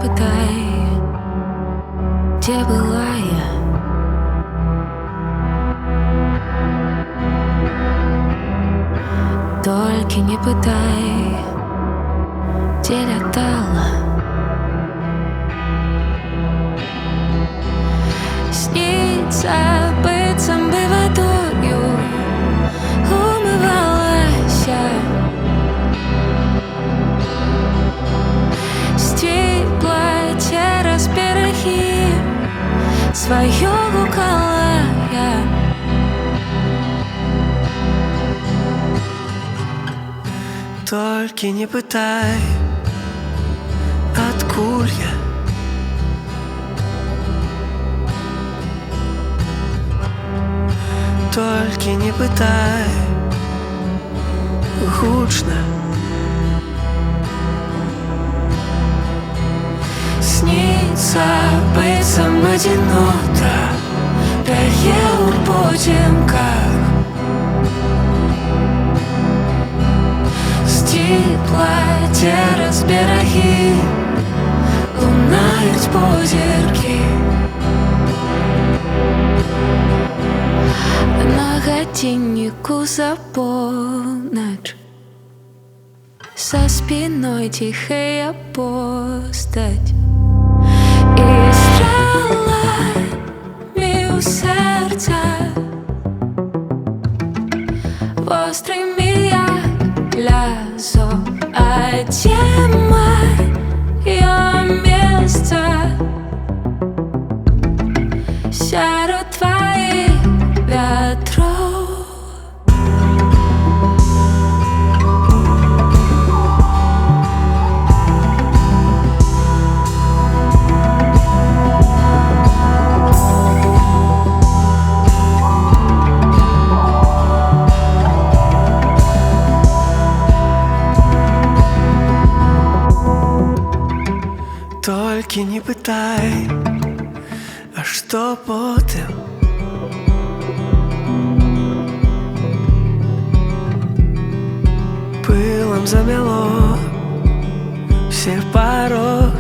пытай, где была я. Только не пытай, где летала. Снится быцем бы водою умывалась степла те разберахи свое гукала я. Только не пытай, откуль я. Только не пытай, гучно. Снится быцем одинота пяе у потемках степла те разберахи лунають позірки. На годиннику за полночь, со спиной тихая постать и стрелами у сердца острыми як лязо, а тема ее место серед твоих ветров. Только не пытай, а что потом? Пылом замело все пороки.